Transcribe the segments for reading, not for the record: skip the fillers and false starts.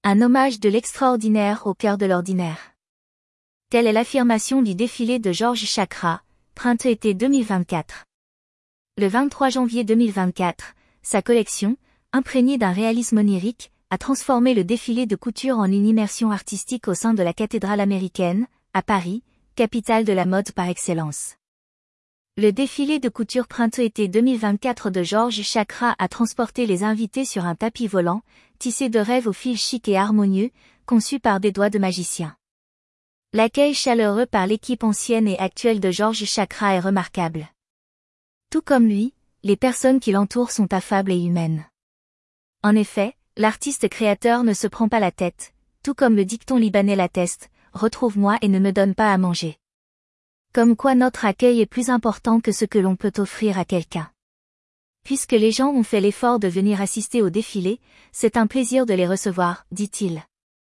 Un hommage de l'extraordinaire au cœur de l'ordinaire. Telle est l'affirmation du défilé de Georges Chakra, printemps-été 2024. Le 23 janvier 2024, sa collection, imprégnée d'un réalisme onirique, a transformé le défilé de couture en une immersion artistique au sein de la cathédrale américaine, à Paris, capitale de la mode par excellence. Le défilé de couture printemps-été 2024 de Georges Chakra a transporté les invités sur un tapis volant, tissé de rêves au fil chic et harmonieux, conçu par des doigts de magicien. L'accueil chaleureux par l'équipe ancienne et actuelle de Georges Chakra est remarquable. Tout comme lui, les personnes qui l'entourent sont affables et humaines. En effet, l'artiste créateur ne se prend pas la tête, tout comme le dicton libanais l'atteste, « Retrouve-moi et ne me donne pas à manger ». Comme quoi notre accueil est plus important que ce que l'on peut offrir à quelqu'un. Puisque les gens ont fait l'effort de venir assister au défilé, c'est un plaisir de les recevoir, dit-il.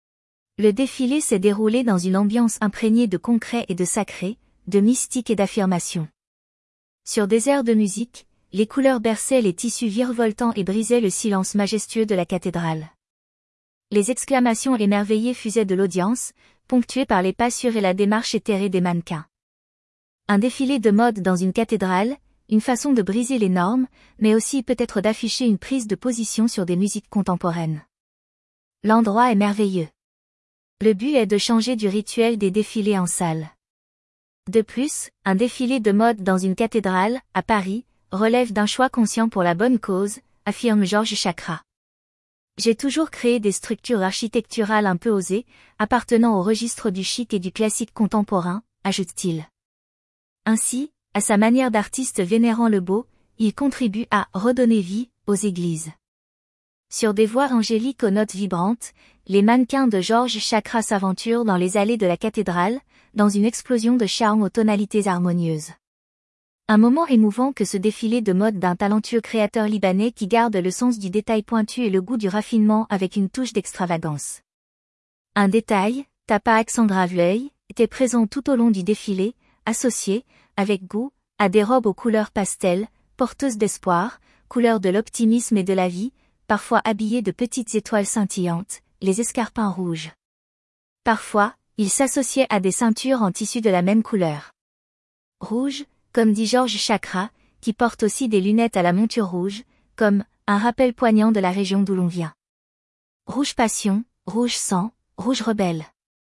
Le défilé s'est déroulé dans une ambiance imprégnée de concret et de sacré, de mystique et d'affirmation. Sur des airs de musique, les couleurs berçaient les tissus virevoltants et brisaient le silence majestueux de la cathédrale. Les exclamations émerveillées fusaient de l'audience, ponctuées par les pas sûrs et la démarche éthérée des mannequins. Un défilé de mode dans une cathédrale, une façon de briser les normes, mais aussi peut-être d'afficher une prise de position sur des musiques contemporaines. L'endroit est merveilleux. Le but est de changer du rituel des défilés en salle. De plus, un défilé de mode dans une cathédrale, à Paris, relève d'un choix conscient pour la bonne cause, affirme Georges Chakra. J'ai toujours créé des structures architecturales un peu osées, appartenant au registre du chic et du classique contemporain, ajoute-t-il. Ainsi, à sa manière d'artiste vénérant le beau, il contribue à redonner vie aux églises. Sur des voies angéliques aux notes vibrantes, les mannequins de Georges Chakra s'aventurent dans les allées de la cathédrale, dans une explosion de charme aux tonalités harmonieuses. Un moment émouvant que ce défilé de mode d'un talentueux créateur libanais qui garde le sens du détail pointu et le goût du raffinement avec une touche d'extravagance. Un détail, Tapa accent grave l'œil, était présent tout au long du défilé, associé, avec goût, à des robes aux couleurs pastel, porteuses d'espoir, couleurs de l'optimisme et de la vie, parfois habillées de petites étoiles scintillantes, les escarpins rouges. Parfois, ils s'associaient à des ceintures en tissu de la même couleur. Rouge, comme dit Georges Chakra, qui porte aussi des lunettes à la monture rouge, comme un rappel poignant de la région d'où l'on vient. Rouge passion, rouge sang, rouge rebelle.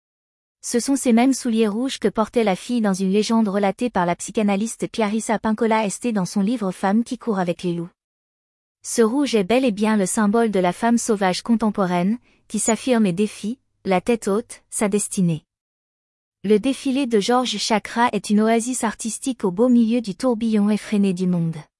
Ce sont ces mêmes souliers rouges que portait la fille dans une légende relatée par la psychanalyste Clarissa Pinkola Esté dans son livre Femme qui court avec les loups. Ce rouge est bel et bien le symbole de la femme sauvage contemporaine, qui s'affirme et défie, la tête haute, sa destinée. Le défilé de Georges Chakra est une oasis artistique au beau milieu du tourbillon effréné du monde.